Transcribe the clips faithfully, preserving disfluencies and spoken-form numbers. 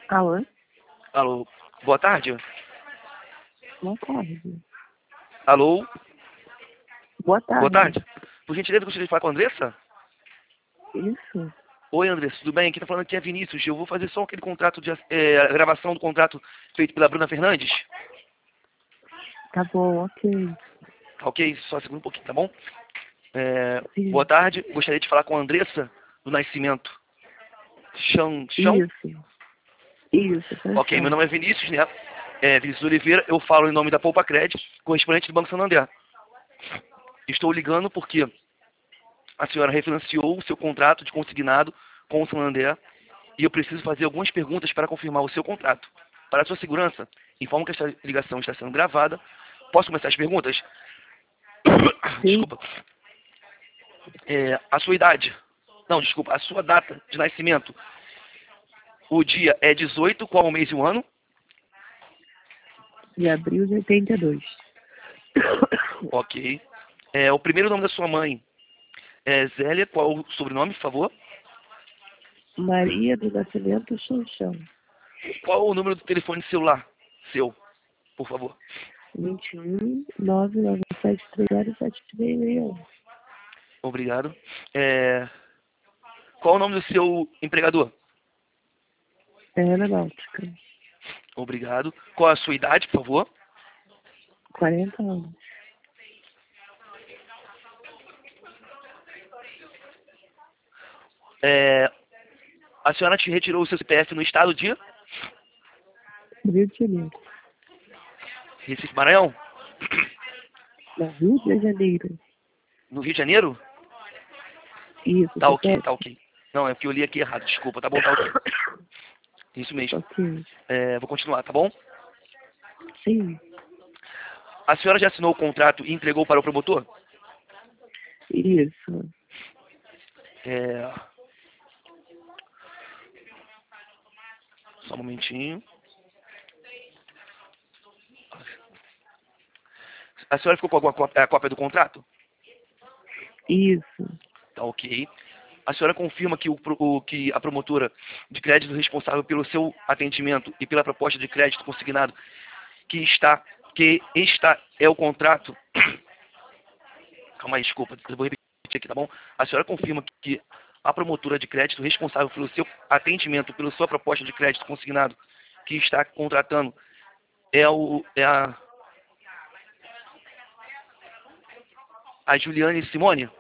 Alô? Alô, boa tarde. Boa tarde. Alô, Boa boa tarde. tarde. Por gentileza, gostaria de falar com a Andressa? Isso. Oi, Andressa, tudo bem? Quem tá falando aqui é Vinícius. Eu vou fazer só aquele contrato de é, a gravação do contrato feito pela Bruna Fernandes. Tá bom, ok. Tá ok? Só segura um pouquinho, tá bom? É, boa Sim. tarde. Gostaria de falar com a Andressa do Nascimento. Chão, chão? Isso. Isso, Ok, meu fechou. nome é Vinícius, né? É, Vinícius Oliveira. Eu falo em nome da Poupa Crédito, correspondente do Banco Santander. Estou ligando porque a senhora refinanciou o seu contrato de consignado com o Santander e eu preciso fazer algumas perguntas para confirmar o seu contrato. Para a sua segurança, informo que esta ligação está sendo gravada. Posso começar as perguntas? Sim. Desculpa. É, a sua idade. Não, desculpa. A sua data de nascimento. O dia é dezoito, qual o mês e o ano? De abril de oitenta e dois. Ok. É, o primeiro nome da sua mãe é Zélia. Qual o sobrenome, por favor? Maria do Nascimento Chanchão. Qual o número do telefone celular seu, por favor? vinte e um, nove nove sete três zero sete seis seis um. Obrigado. É, qual o nome do seu empregador? É aeronáutica. Obrigado. Qual a sua idade, por favor? quarenta anos. É, a senhora te retirou o seu C P F no estado de Rio de Janeiro. Recife, Maranhão? Não, Rio de Janeiro. No Rio de Janeiro? Isso, Tá ok, tá C P F. ok. Não, é porque eu li aqui errado, desculpa, tá bom, tá ok. Isso mesmo. Ok. É, vou continuar, tá bom? Sim. A senhora já assinou o contrato e entregou para o promotor? Isso. É, só um momentinho. A senhora ficou com alguma cópia, a cópia do contrato? Isso. Tá ok. A senhora confirma que, o, pro- o- que a promotora de crédito responsável pelo seu atendimento e pela proposta de crédito consignado que está, que está é o contrato. Calma aí, desculpa, eu vou repetir aqui, tá bom? A senhora confirma que a promotora de crédito responsável pelo seu atendimento, pela sua proposta de crédito consignado que está contratando é, o, é a, a Juliane Simone?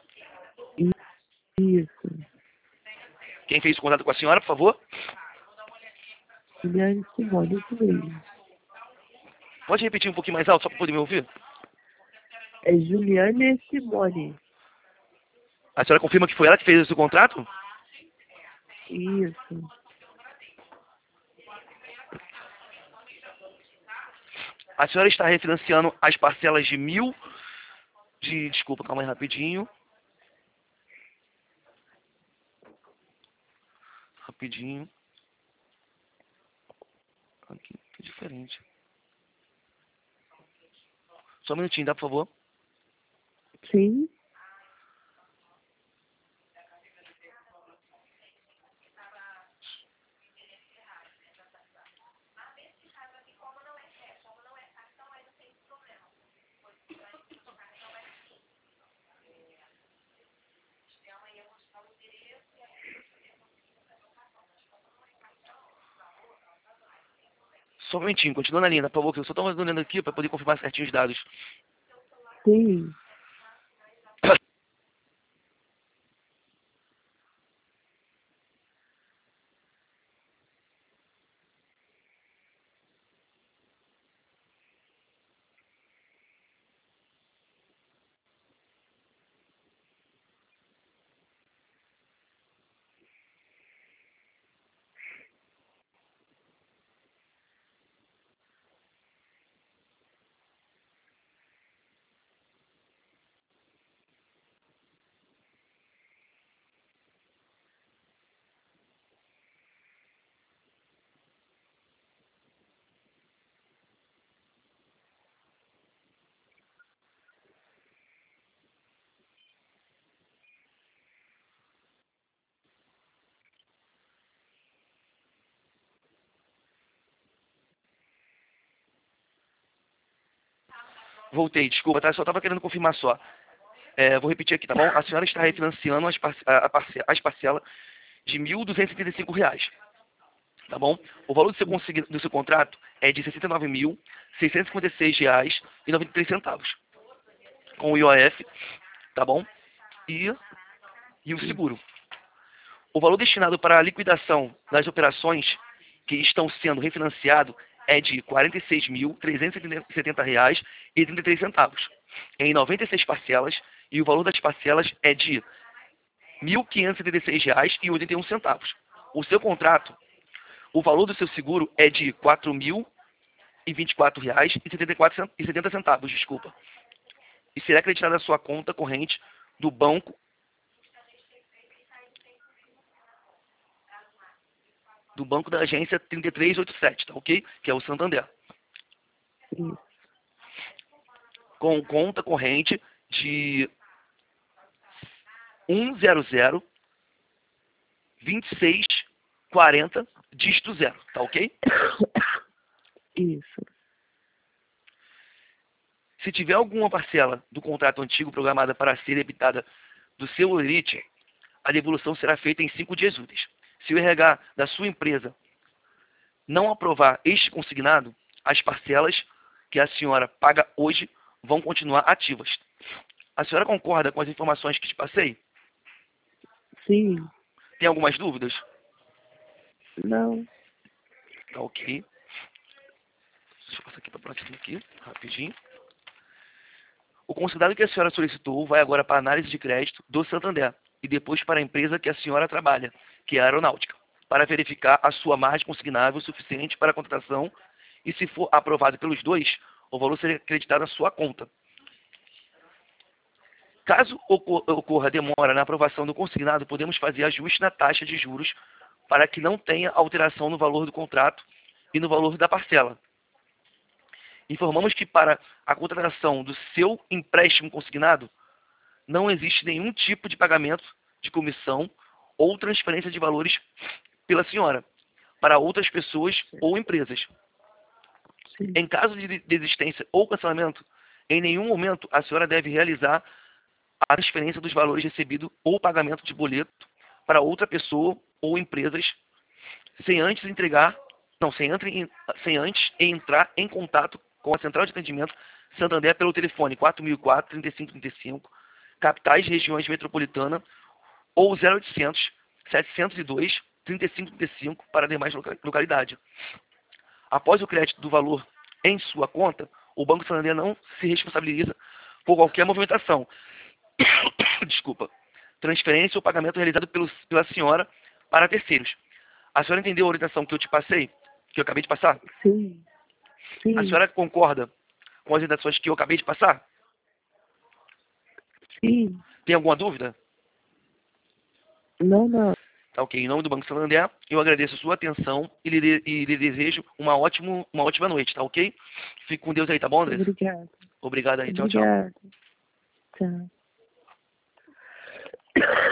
Isso. Quem fez o contrato com a senhora, por favor? Juliane Simone, isso mesmo. Pode repetir um pouquinho mais alto, só para poder me ouvir? É Juliane Simone. A senhora confirma que foi ela que fez esse contrato? Isso. A senhora está refinanciando as parcelas de mil... De, desculpa, calma aí rapidinho. Rapidinho. Aqui, que diferente. Só um minutinho, dá, por favor? Sim. Só um momentinho, continua na linha, por favor, que eu só estou olhando aqui para poder confirmar certinho os dados. Sim. Voltei, desculpa, tá? Só estava querendo confirmar só. É, vou repetir aqui, tá bom? A senhora está refinanciando as, parce a, a parce as parcelas de mil duzentos e setenta e cinco reais, tá bom? O valor do seu, do seu contrato é de sessenta e nove mil seiscentos e cinquenta e seis reais e noventa e três centavos, com o I O F, tá bom? E, e o seguro. O valor destinado para a liquidação das operações que estão sendo refinanciadas é de quarenta e seis mil trezentos e setenta reais e trinta e três centavos, em noventa e seis parcelas, e o valor das parcelas é de mil quinhentos e setenta e seis reais e oitenta e um centavos. O seu contrato, o valor do seu seguro é de quatro mil e vinte e quatro reais e setenta centavos, desculpa. E será acreditado à sua conta corrente do banco do banco da agência trinta e três oitenta e sete, tá ok? Que é o Santander. Isso. Com conta corrente de um zero zero vinte e seis quarenta dígito zero, tá ok? Isso. Se tiver alguma parcela do contrato antigo programada para ser debitada do seu elite, a devolução será feita em cinco dias úteis. Se o R H da sua empresa não aprovar este consignado, as parcelas que a senhora paga hoje vão continuar ativas. A senhora concorda com as informações que te passei? Sim. Tem algumas dúvidas? Não. Tá ok. Deixa eu passar aqui para a próxima aqui, rapidinho. O consignado que a senhora solicitou vai agora para a análise de crédito do Santander e depois para a empresa que a senhora trabalha, que é a aeronáutica, para verificar a sua margem consignável suficiente para a contratação e, se for aprovado pelos dois, o valor será acreditado na sua conta. Caso ocorra demora na aprovação do consignado, podemos fazer ajuste na taxa de juros para que não tenha alteração no valor do contrato e no valor da parcela. Informamos que para a contratação do seu empréstimo consignado, não existe nenhum tipo de pagamento de comissão ou transferência de valores pela senhora para outras pessoas ou empresas. Sim. Em caso de desistência ou cancelamento, em nenhum momento a senhora deve realizar a transferência dos valores recebidos ou pagamento de boleto para outra pessoa ou empresas sem antes entregar, não, sem, entre, sem antes entrar em contato com a Central de Atendimento Santander pelo telefone quatro mil e quatro, trinta e cinco trinta e cinco, capitais, regiões metropolitana, ou zero oitocentos, setecentos e dois, trinta e cinco trinta e cinco para demais localidades. Após o crédito do valor em sua conta, o Banco Santander não se responsabiliza por qualquer movimentação. Desculpa. Transferência ou pagamento realizado pelos, pela senhora para terceiros. A senhora entendeu a orientação que eu te passei? Que eu acabei de passar? Sim. Sim. A senhora concorda com as orientações que eu acabei de passar? Sim. Tem alguma dúvida? Não, não. Tá ok. Em nome do Banco Santander, eu agradeço a sua atenção e lhe, e lhe desejo uma, ótimo, uma ótima noite, tá ok? Fique com Deus aí, tá bom, André? Obrigada. Obrigado aí. Tchau, tchau. Obrigada. Tchau.